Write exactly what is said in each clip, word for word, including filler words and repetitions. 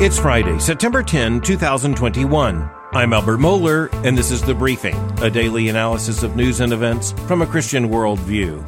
It's Friday, September tenth, twenty twenty-one. I'm Albert Mohler, and this is The Briefing, a daily analysis of news and events from a Christian worldview.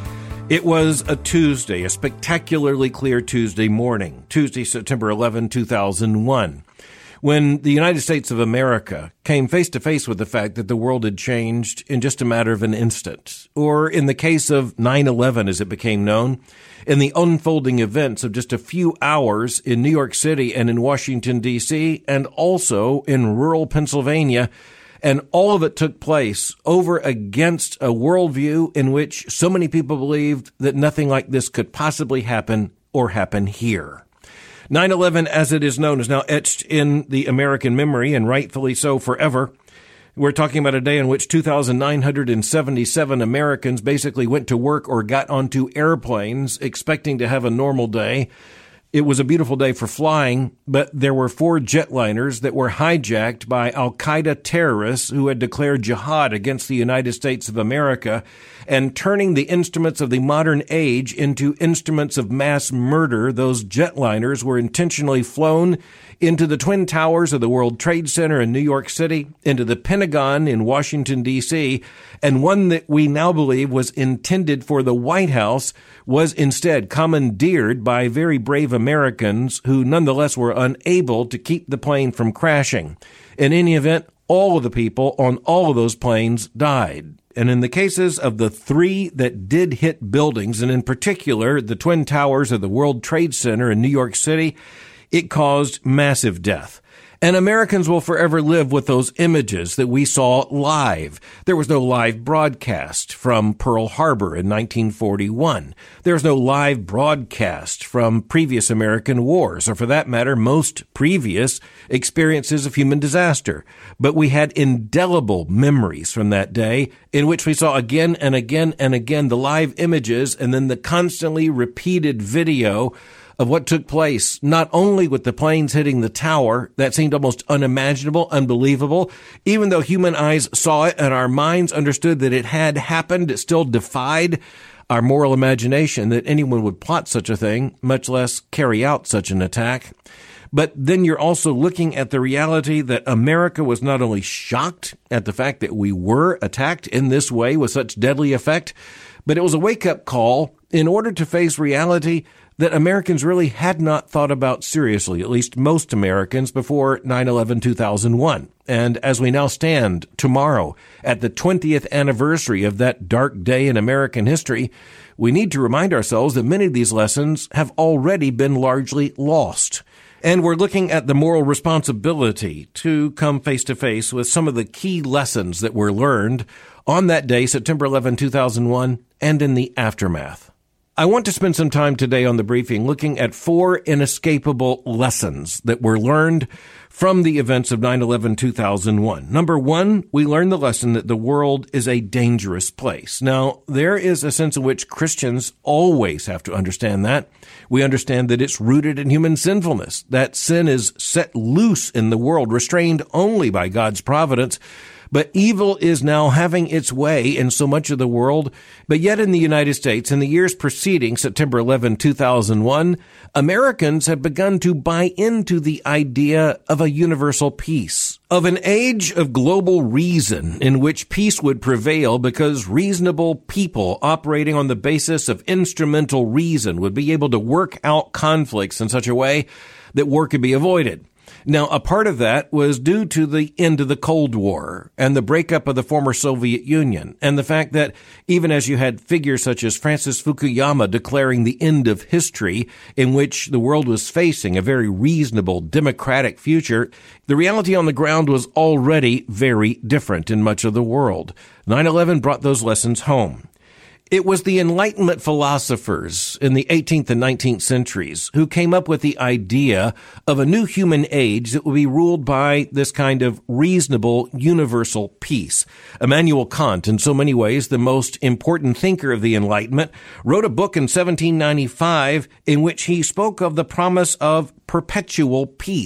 It was a Tuesday, a spectacularly clear Tuesday morning, Tuesday, September eleventh, two thousand one, when the United States of America came face to face with the fact that the world had changed in just a matter of an instant, or in the case of nine eleven as it became known, in the unfolding events of just a few hours in New York City and in Washington, D C, and also in rural Pennsylvania. And all of it took place over against a worldview in which so many people believed that nothing like this could possibly happen or happen here. nine eleven, as it is known, is now etched in the American memory, and rightfully so forever. We're talking about a day in which two thousand nine hundred seventy-seven Americans basically went to work or got onto airplanes expecting to have a normal day. It was a beautiful day for flying, but there were four jetliners that were hijacked by al-Qaeda terrorists who had declared jihad against the United States of America and turning the instruments of the modern age into instruments of mass murder. Those jetliners were intentionally flown into the Twin Towers of the World Trade Center in New York City, into the Pentagon in Washington, D C, and one that we now believe was intended for the White House was instead commandeered by very brave Americans who nonetheless were unable to keep the plane from crashing. In any event, all of the people on all of those planes died. And in the cases of the three that did hit buildings, and in particular the Twin Towers of the World Trade Center in New York City, it caused massive death. And Americans will forever live with those images that we saw live. There was no live broadcast from Pearl Harbor in nineteen forty-one. There was no live broadcast from previous American wars, or for that matter, most previous experiences of human disaster. But we had indelible memories from that day in which we saw again and again and again the live images and then the constantly repeated video of what took place, not only with the planes hitting the tower, that seemed almost unimaginable, unbelievable. Even though human eyes saw it and our minds understood that it had happened, it still defied our moral imagination that anyone would plot such a thing, much less carry out such an attack. But then you're also looking at the reality that America was not only shocked at the fact that we were attacked in this way with such deadly effect, but it was a wake-up call in order to face reality that Americans really had not thought about seriously, at least most Americans, before nine eleven two thousand one. And as we now stand tomorrow at the twentieth anniversary of that dark day in American history, we need to remind ourselves that many of these lessons have already been largely lost. And we're looking at the moral responsibility to come face to face with some of the key lessons that were learned on that day, September eleventh, two thousand one, and in the aftermath. I want to spend some time today on The Briefing looking at four inescapable lessons that were learned from the events of nine eleven two thousand one. Number one, we learned the lesson that the world is a dangerous place. Now, there is a sense in which Christians always have to understand that. We understand that it's rooted in human sinfulness, that sin is set loose in the world, restrained only by God's providence. But evil is now having its way in so much of the world. But yet in the United States, in the years preceding September eleventh, two thousand one, Americans have begun to buy into the idea of a universal peace, of an age of global reason in which peace would prevail because reasonable people operating on the basis of instrumental reason would be able to work out conflicts in such a way that war could be avoided. Now, a part of that was due to the end of the Cold War and the breakup of the former Soviet Union, and the fact that even as you had figures such as Francis Fukuyama declaring the end of history in which the world was facing a very reasonable democratic future, the reality on the ground was already very different in much of the world. nine eleven brought those lessons home. It was the Enlightenment philosophers in the eighteenth and nineteenth centuries who came up with the idea of a new human age that would be ruled by this kind of reasonable universal peace. Immanuel Kant, in so many ways the most important thinker of the Enlightenment, wrote a book in seventeen ninety-five in which he spoke of the promise of perpetual peace.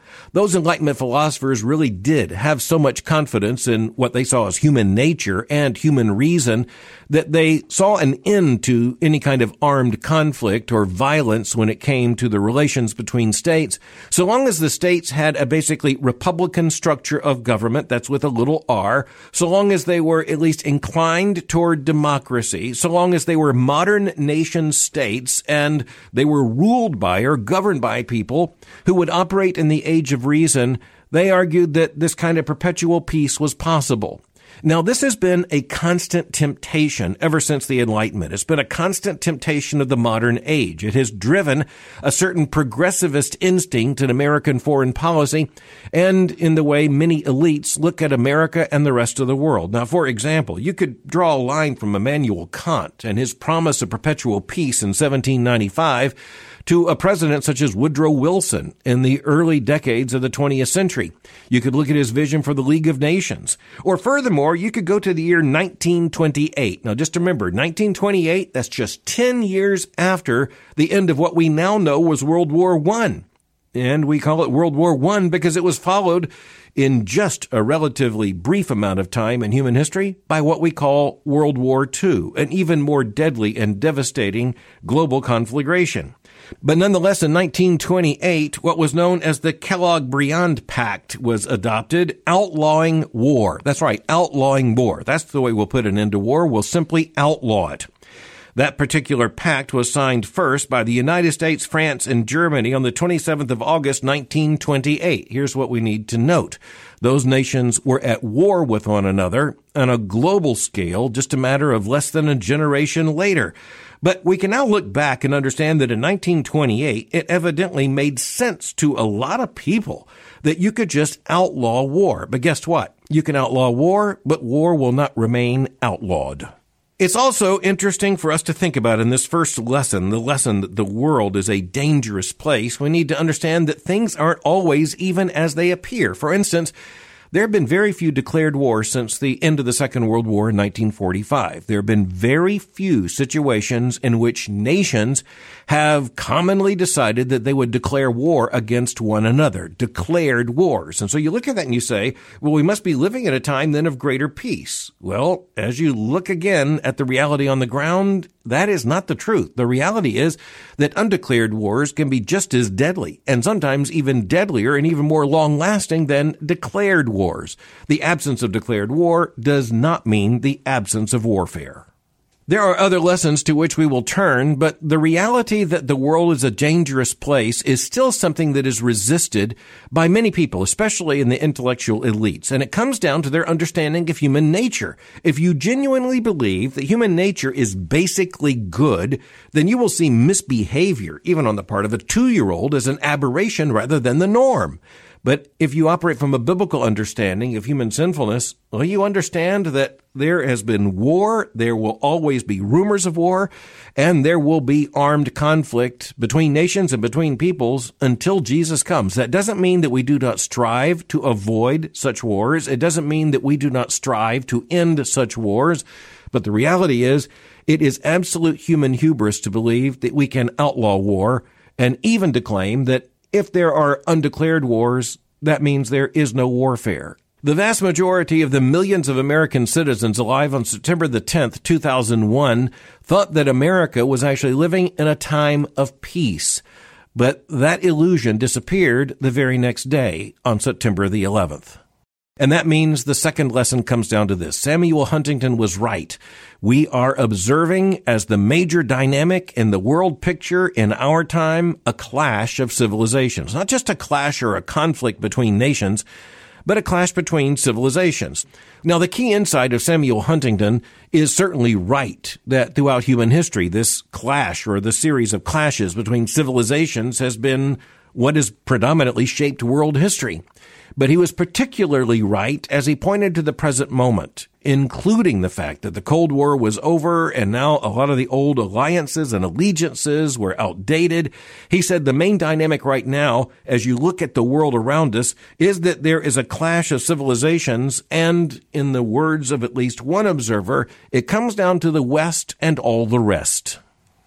Those Enlightenment philosophers really did have so much confidence in what they saw as human nature and human reason that they saw an end to any kind of armed conflict or violence when it came to the relations between states, so long as the states had a basically republican structure of government, that's with a little r, so long as they were at least inclined toward democracy, so long as they were modern nation states and they were ruled by or governed by people who would operate in the age of reason, they argued that this kind of perpetual peace was possible. Now, this has been a constant temptation ever since the Enlightenment. It's been a constant temptation of the modern age. It has driven a certain progressivist instinct in American foreign policy and in the way many elites look at America and the rest of the world. Now, for example, you could draw a line from Immanuel Kant and his promise of perpetual peace in seventeen ninety-five to a president such as Woodrow Wilson in the early decades of the twentieth century. You could look at his vision for the League of Nations. Or furthermore, you could go to the year nineteen twenty-eight. Now, just remember, nineteen twenty-eight, that's just ten years after the end of what we now know was World War One. And we call it World War One because it was followed in just a relatively brief amount of time in human history by what we call World War Two, an even more deadly and devastating global conflagration. But nonetheless, in nineteen twenty-eight, what was known as the Kellogg-Briand Pact was adopted, outlawing war. That's right, outlawing war. That's the way we'll put an end to war. We'll simply outlaw it. That particular pact was signed first by the United States, France, and Germany on the twenty-seventh of August, nineteen twenty-eight. Here's what we need to note. Those nations were at war with one another on a global scale just a matter of less than a generation later. But we can now look back and understand that in nineteen twenty-eight, it evidently made sense to a lot of people that you could just outlaw war. But guess what? You can outlaw war, but war will not remain outlawed. It's also interesting for us to think about in this first lesson, the lesson that the world is a dangerous place. We need to understand that things aren't always even as they appear. For instance, there have been very few declared wars since the end of the Second World War in nineteen forty-five. There have been very few situations in which nations have commonly decided that they would declare war against one another, declared wars. And so you look at that and you say, well, we must be living at a time then of greater peace. Well, as you look again at the reality on the ground, that is not the truth. The reality is that undeclared wars can be just as deadly and sometimes even deadlier and even more long-lasting than declared wars. The absence of declared war does not mean the absence of warfare. There are other lessons to which we will turn, but the reality that the world is a dangerous place is still something that is resisted by many people, especially in the intellectual elites. And it comes down to their understanding of human nature. If you genuinely believe that human nature is basically good, then you will see misbehavior, even on the part of a two-year-old, as an aberration rather than the norm. But if you operate from a biblical understanding of human sinfulness, well, you understand that there has been war, there will always be rumors of war, and there will be armed conflict between nations and between peoples until Jesus comes. That doesn't mean that we do not strive to avoid such wars. It doesn't mean that we do not strive to end such wars. But the reality is, it is absolute human hubris to believe that we can outlaw war and even to claim that if there are undeclared wars, that means there is no warfare. The vast majority of the millions of American citizens alive on September the tenth, two thousand one, thought that America was actually living in a time of peace. But that illusion disappeared the very next day on September the eleventh. And that means the second lesson comes down to this. Samuel Huntington was right. We are observing, as the major dynamic in the world picture in our time, a clash of civilizations. Not just a clash or a conflict between nations, but a clash between civilizations. Now, the key insight of Samuel Huntington is certainly right, that throughout human history, this clash or the series of clashes between civilizations has been what has predominantly shaped world history. But he was particularly right as he pointed to the present moment, including the fact that the Cold War was over and now a lot of the old alliances and allegiances were outdated. He said the main dynamic right now, as you look at the world around us, is that there is a clash of civilizations, and in the words of at least one observer, it comes down to the West and all the rest.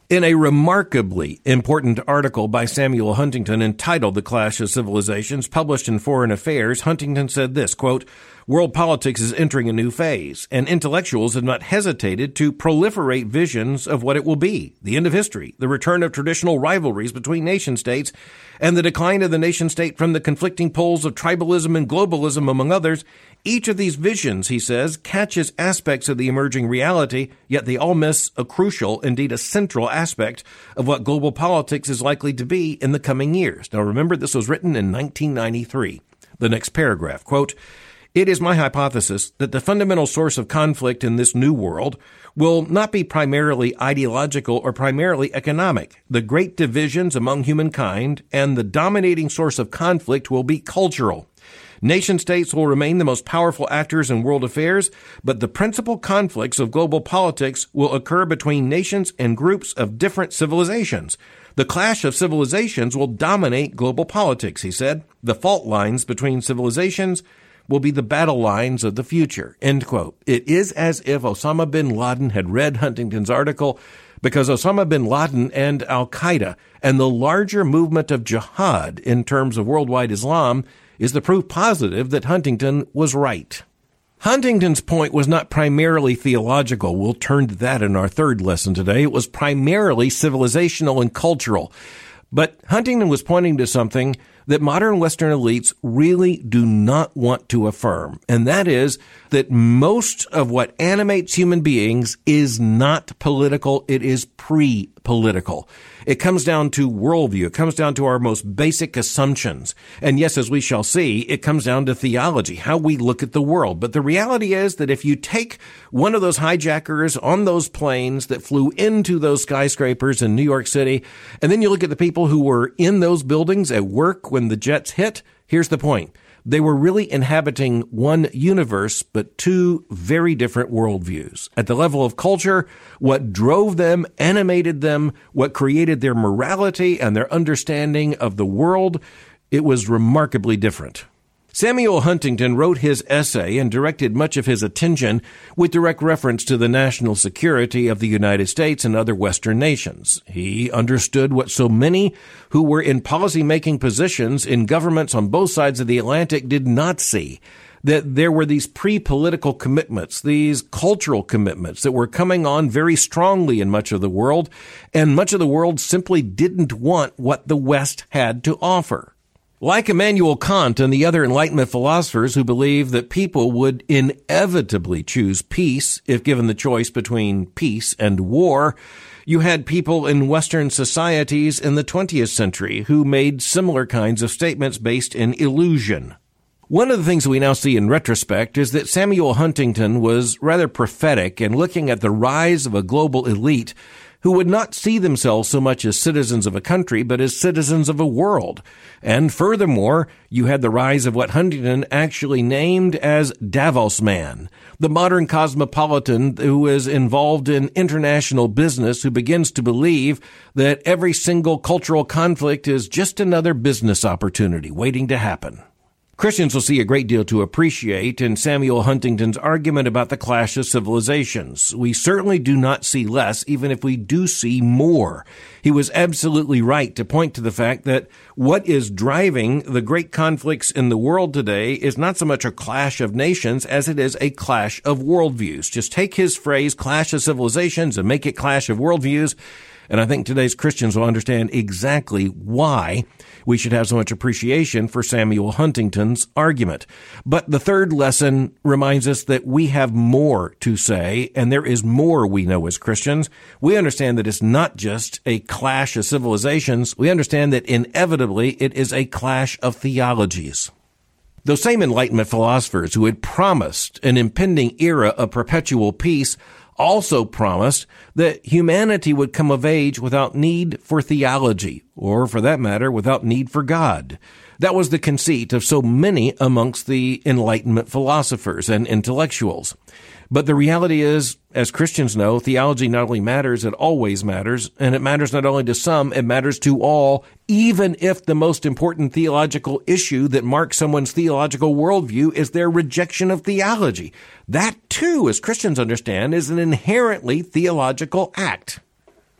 In a remarkably important article by Samuel Huntington entitled The Clash of Civilizations, published in Foreign Affairs, Huntington said this, quote, "World politics is entering a new phase, and intellectuals have not hesitated to proliferate visions of what it will be, the end of history, the return of traditional rivalries between nation-states, and the decline of the nation-state from the conflicting poles of tribalism and globalism, among others. Each of these visions," he says, "catches aspects of the emerging reality, yet they all miss a crucial, indeed a central aspect of what global politics is likely to be in the coming years." Now remember, this was written in nineteen ninety-three. The next paragraph, quote, "It is my hypothesis that the fundamental source of conflict in this new world will not be primarily ideological or primarily economic. The great divisions among humankind and the dominating source of conflict will be cultural. Nation-states will remain the most powerful actors in world affairs, but the principal conflicts of global politics will occur between nations and groups of different civilizations. The clash of civilizations will dominate global politics," he said. "The fault lines between civilizations will be the battle lines of the future," end quote. It is as if Osama bin Laden had read Huntington's article, because Osama bin Laden and Al-Qaeda and the larger movement of jihad in terms of worldwide Islam is the proof positive that Huntington was right. Huntington's point was not primarily theological. We'll turn to that in our third lesson today. It was primarily civilizational and cultural. But Huntington was pointing to something that modern Western elites really do not want to affirm, and that is that most of what animates human beings is not political, it is pre-political. It comes down to worldview. It comes down to our most basic assumptions. And yes, as we shall see, it comes down to theology, how we look at the world. But the reality is that if you take one of those hijackers on those planes that flew into those skyscrapers in New York City, and then you look at the people who were in those buildings at work when the jets hit, here's the point. They were really inhabiting one universe, but two very different worldviews. At the level of culture, what drove them, animated them, what created their morality and their understanding of the world, it was remarkably different. Samuel Huntington wrote his essay and directed much of his attention with direct reference to the national security of the United States and other Western nations. He understood what so many who were in policy-making positions in governments on both sides of the Atlantic did not see, that there were these pre-political commitments, these cultural commitments that were coming on very strongly in much of the world, and much of the world simply didn't want what the West had to offer. Like Immanuel Kant and the other Enlightenment philosophers who believed that people would inevitably choose peace if given the choice between peace and war, you had people in Western societies in the twentieth century who made similar kinds of statements based in illusion. One of the things we now see in retrospect is that Samuel Huntington was rather prophetic in looking at the rise of a global elite who would not see themselves so much as citizens of a country, but as citizens of a world. And furthermore, you had the rise of what Huntington actually named as Davos Man, the modern cosmopolitan who is involved in international business, who begins to believe that every single cultural conflict is just another business opportunity waiting to happen. Christians will see a great deal to appreciate in Samuel Huntington's argument about the clash of civilizations. We certainly do not see less, even if we do see more. He was absolutely right to point to the fact that what is driving the great conflicts in the world today is not so much a clash of nations as it is a clash of worldviews. Just take his phrase, clash of civilizations, and make it clash of worldviews. And I think today's Christians will understand exactly why we should have so much appreciation for Samuel Huntington's argument. But the third lesson reminds us that we have more to say, and there is more we know as Christians. We understand that it's not just a clash of civilizations. We understand that inevitably it is a clash of theologies. Those same Enlightenment philosophers who had promised an impending era of perpetual peace also promised that humanity would come of age without need for theology, or for that matter, without need for God. That was the conceit of so many amongst the Enlightenment philosophers and intellectuals. But the reality is, as Christians know, theology not only matters, it always matters, and it matters not only to some, it matters to all, even if the most important theological issue that marks someone's theological worldview is their rejection of theology. That, too, as Christians understand, is an inherently theological act.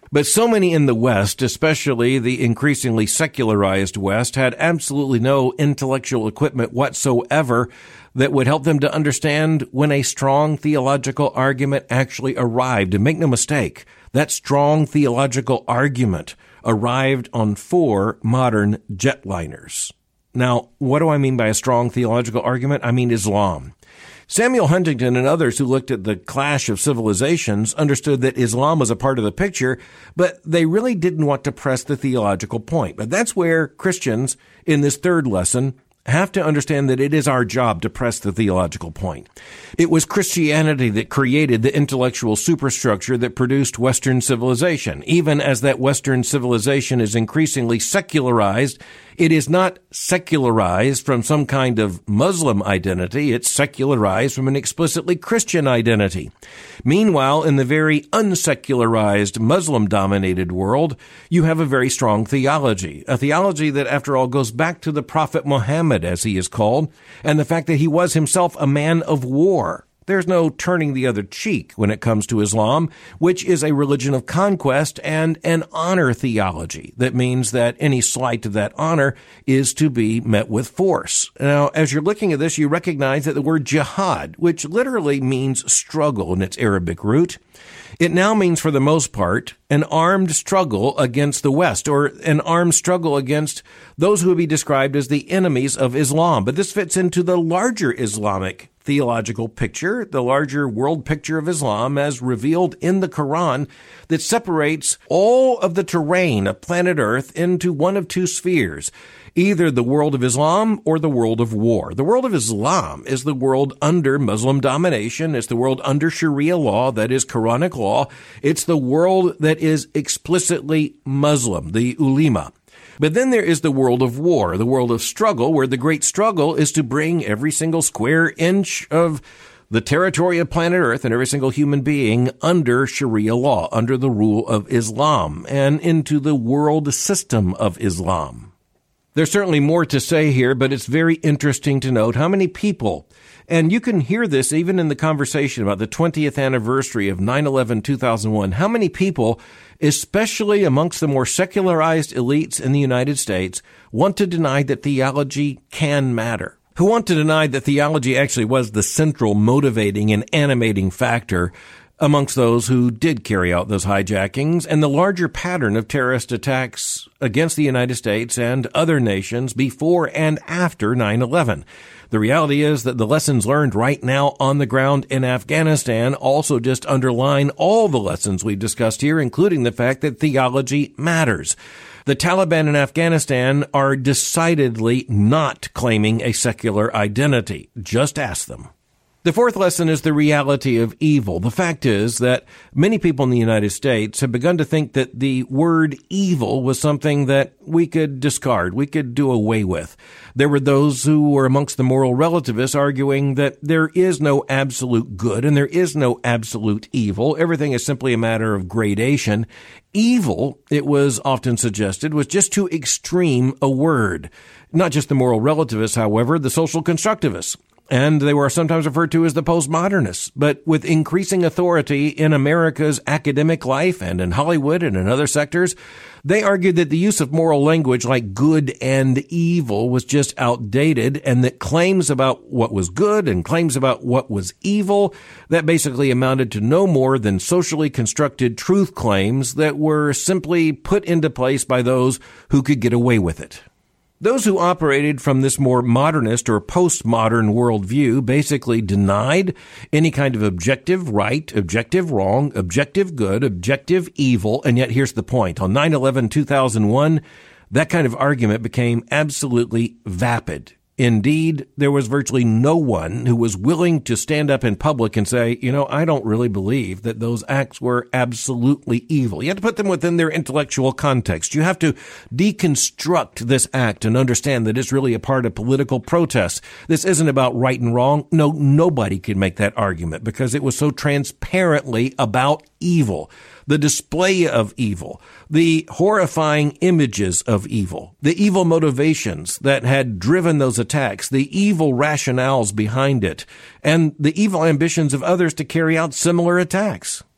But so many in the West, especially the increasingly secularized West, had absolutely no intellectual equipment whatsoever that would help them to understand when a strong theological argument actually arrived. And make no mistake, that strong theological argument arrived on four modern jetliners. Now, what do I mean by a strong theological argument? I mean Islam. Samuel Huntington and others who looked at the clash of civilizations understood that Islam was a part of the picture, but they really didn't want to press the theological point. But that's where Christians in this third lesson have to understand that it is our job to press the theological point. It was Christianity that created the intellectual superstructure that produced Western civilization. Even as that Western civilization is increasingly secularized, it is not secularized from some kind of Muslim identity. It's secularized from an explicitly Christian identity. Meanwhile, in the very unsecularized Muslim-dominated world, you have a very strong theology, a theology that, after all, goes back to the Prophet Muhammad, as he is called, and the fact that he was himself a man of war. There's no turning the other cheek when it comes to Islam, which is a religion of conquest and an honor theology. That means that any slight to that honor is to be met with force. Now, as you're looking at this, you recognize that the word jihad, which literally means struggle in its Arabic root, it now means, for the most part, an armed struggle against the West, or an armed struggle against those who would be described as the enemies of Islam. But this fits into the larger Islamic theological picture, the larger world picture of Islam as revealed in the Quran, that separates all of the terrain of planet Earth into one of two spheres, either the world of Islam or the world of war. The world of Islam is the world under Muslim domination. It's the world under Sharia law, that is Quranic law. It's the world that is explicitly Muslim, the ulema. But then there is the world of war, the world of struggle, where the great struggle is to bring every single square inch of the territory of planet Earth and every single human being under Sharia law, under the rule of Islam, and into the world system of Islam. There's certainly more to say here, but it's very interesting to note how many people, and you can hear this even in the conversation about the twentieth anniversary of nine eleven two thousand one, how many people, especially amongst the more secularized elites in the United States, want to deny that theology can matter, who want to deny that theology actually was the central motivating and animating factor amongst those who did carry out those hijackings and the larger pattern of terrorist attacks against the United States and other nations before and after nine eleven. The reality is that the lessons learned right now on the ground in Afghanistan also just underline all the lessons we've discussed here, including the fact that theology matters. The Taliban in Afghanistan are decidedly not claiming a secular identity. Just ask them. The fourth lesson is the reality of evil. The fact is that many people in the United States have begun to think that the word evil was something that we could discard, we could do away with. There were those who were amongst the moral relativists arguing that there is no absolute good and there is no absolute evil. Everything is simply a matter of gradation. Evil, it was often suggested, was just too extreme a word. Not just the moral relativists, however, the social constructivists. And they were sometimes referred to as the postmodernists. But with increasing authority in America's academic life and in Hollywood and in other sectors, they argued that the use of moral language like good and evil was just outdated, and that claims about what was good and claims about what was evil, that basically amounted to no more than socially constructed truth claims that were simply put into place by those who could get away with it. Those who operated from this more modernist or postmodern worldview basically denied any kind of objective right, objective wrong, objective good, objective evil. And yet here's the point. On nine eleven two thousand one, that kind of argument became absolutely vapid. Indeed, there was virtually no one who was willing to stand up in public and say, you know, I don't really believe that those acts were absolutely evil. You have to put them within their intellectual context. You have to deconstruct this act and understand that it's really a part of political protest. This isn't about right and wrong. No, nobody could make that argument because it was so transparently about evil. The display of evil, the horrifying images of evil, the evil motivations that had driven those attacks, the evil rationales behind it, and the evil ambitions of others to carry out similar attacks.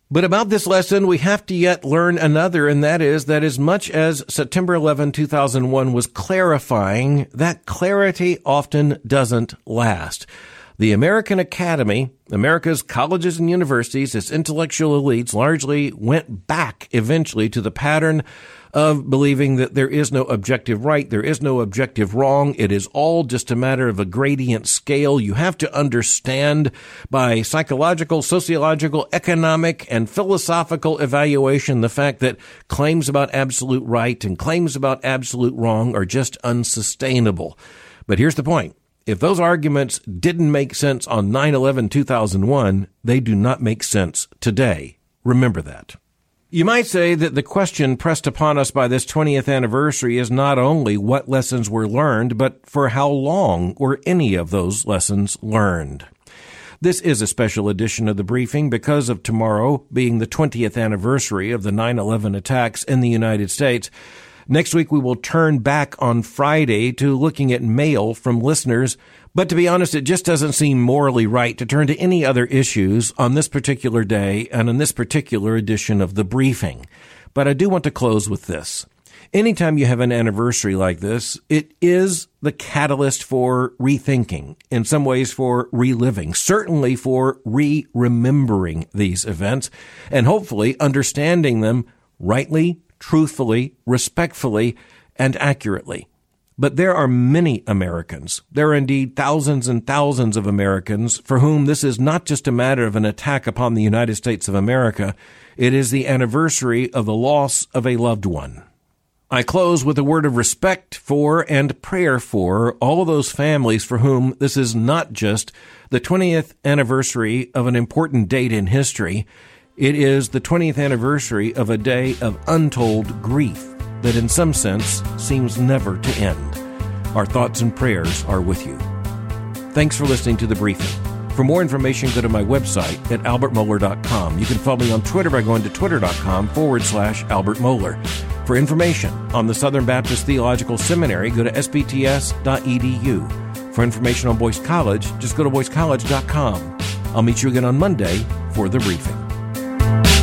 But about this lesson, we have to yet learn another, and that is that as much as September eleventh, two thousand one was clarifying, that clarity often doesn't last. The American Academy, America's colleges and universities, its intellectual elites largely went back eventually to the pattern of believing that there is no objective right, there is no objective wrong. It is all just a matter of a gradient scale. You have to understand by psychological, sociological, economic, and philosophical evaluation the fact that claims about absolute right and claims about absolute wrong are just unsustainable. But here's the point. If those arguments didn't make sense on nine eleven two thousand one, they do not make sense today. Remember that. You might say that the question pressed upon us by this twentieth anniversary is not only what lessons were learned, but for how long were any of those lessons learned? This is a special edition of the briefing because of tomorrow being the twentieth anniversary of the nine eleven attacks in the United States. Next week, we will turn back on Friday to looking at mail from listeners. But to be honest, it just doesn't seem morally right to turn to any other issues on this particular day and in this particular edition of the briefing. But I do want to close with this. Anytime you have an anniversary like this, it is the catalyst for rethinking, in some ways for reliving, certainly for re-remembering these events, and hopefully understanding them rightly, truthfully, respectfully, and accurately. But there are many Americans, there are indeed thousands and thousands of Americans for whom this is not just a matter of an attack upon the United States of America, it is the anniversary of the loss of a loved one. I close with a word of respect for and prayer for all of those families for whom this is not just the twentieth anniversary of an important date in history. It is the twentieth anniversary of a day of untold grief that in some sense seems never to end. Our thoughts and prayers are with you. Thanks for listening to The Briefing. For more information, go to my website at albert mohler dot com. You can follow me on Twitter by going to twitter.com forward slash Albert Mohler. For information on the Southern Baptist Theological Seminary, go to s b t s dot e d u. For information on Boyce College, just go to boyce college dot com. I'll meet you again on Monday for The Briefing.